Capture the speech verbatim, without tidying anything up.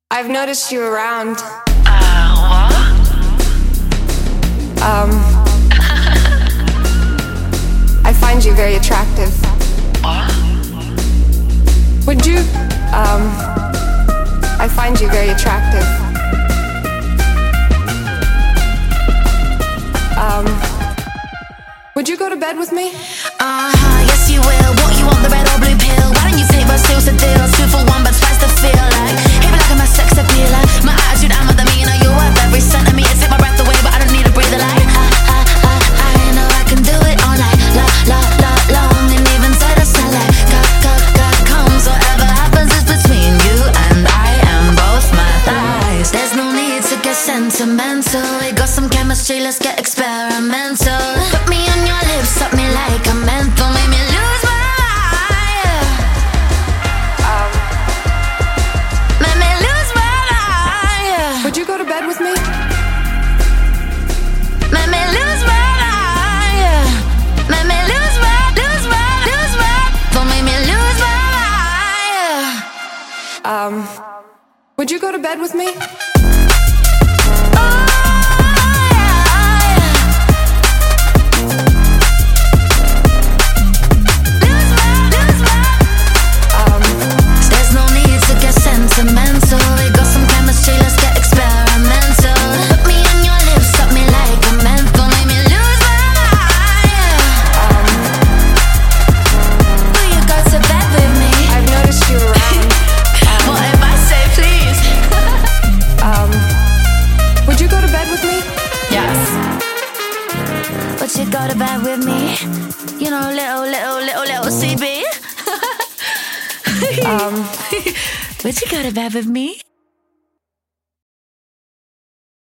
I've noticed you around. Uh, what? Um, I find you very attractive. What? Would you, um, I find you very attractive. Um, would you go to bed with me? Uh-huh, yes you will. What you want, the red or blue pill? Why don't you take both seals a deal? Two for one, but twice the feel like. Hit me like I'm a sex appealer. My attitude, I'm a demeanor. You're worth every centimeter. Take my breath away, but I don't need to breathe a light. I, I, I, I know I can do it all night. La, la, la, long, and even say the sunlight. Cut, cut, cut, comes. Whatever happens is between you and I and both my thighs. There's no need to get sentimental. We got some chemistry, let's get experimental. Put me on your lips, suck me like a menthol. Make me lose my mind. Um, Make me lose my mind. would you go to bed with me? Make me lose my mind. Make me lose my, lose my, lose my. Don't make me lose my mind. Um, would you go to bed with me? But you go to bed with me, you know, little, little, little, little C B. Um, Would you go to bed with me?